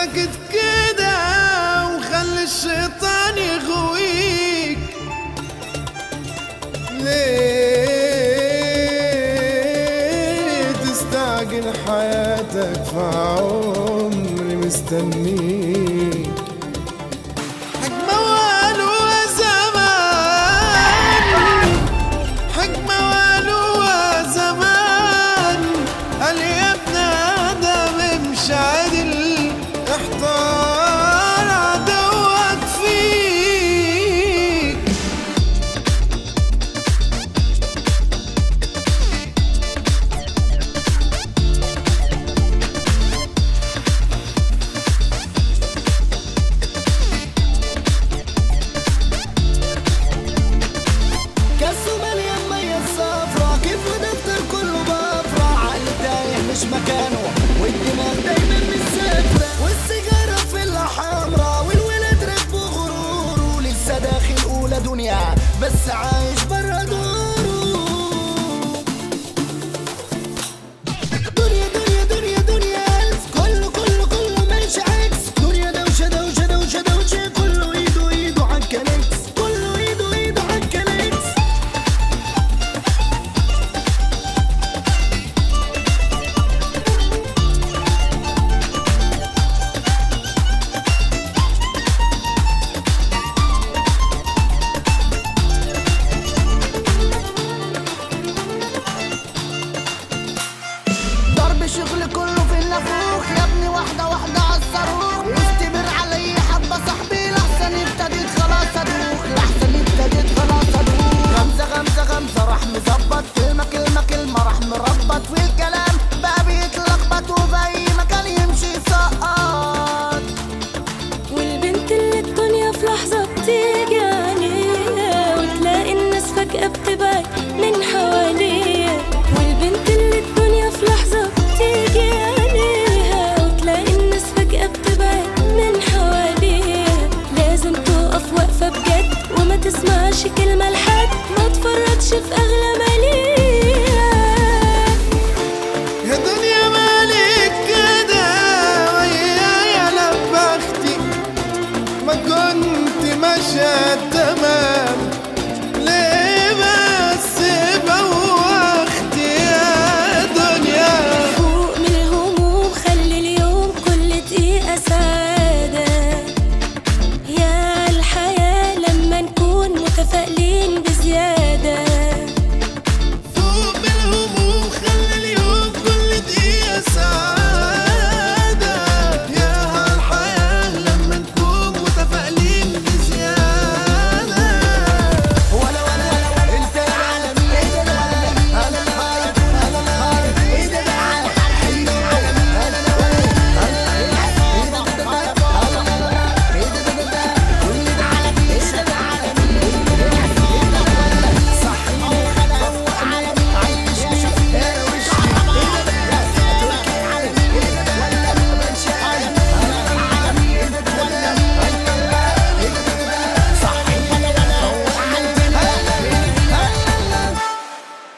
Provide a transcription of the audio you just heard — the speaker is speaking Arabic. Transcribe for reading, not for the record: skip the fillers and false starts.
ساكت كده وخلي الشيطان يغويك. ليه تستعجل حياتك في عمري مستنيك؟ حكمة وقالوا زمان، حكمة وقالوا زمان، قال يا ابن آدم امشي عدل، احتار عدوك فيك. كاسه مليان مية صفرا، كيف دفتر كله بفرة، عقل تايه مش مكانه والدماغ دايما مش ثابتة، والسيجارة فيلا حمرا والولد راكبه غروره، لسه داخل أولى دنيا بس عايش برا دوره. دنيا دنيا دنيا دنيا ألف، كله كله كله ماشي عكس، دنيا دوشة دوشة دوشة دوشة، كله إيده إيده عالكنكس، كله إيده إيده عالكنكس. ضرب شغل كله في النافوخ يا ابني، واحدة واحدة عالصاروخ، واستمر علي حبة صاحبي، لحسن ابتديت خلاص ادوخ، لحسن ابتديت خلاص ادوخ. غمزة غمزة غمزة راح مظبط، كلمة كلمة كلمة راح مربط، والكلام بقى بيتلخبط وفي أي مكان يمشي يسقط. والبنت اللي الدنيا في لحظة بتيجي عليها وتلاقي الناس فجأة بتبعد من حواليها، والبنت اللي الدنيا في لحظة بتيجي عليها وتلاقي الناس فجأة بتبعد من حواليها، لازم تقف وقفة بجد وما تسمعش كلمة لحد، ما تفرطش في أغلى ماليها. يا دنيا مالك كده ويايا لبختي، ما كنت ماشية تمام،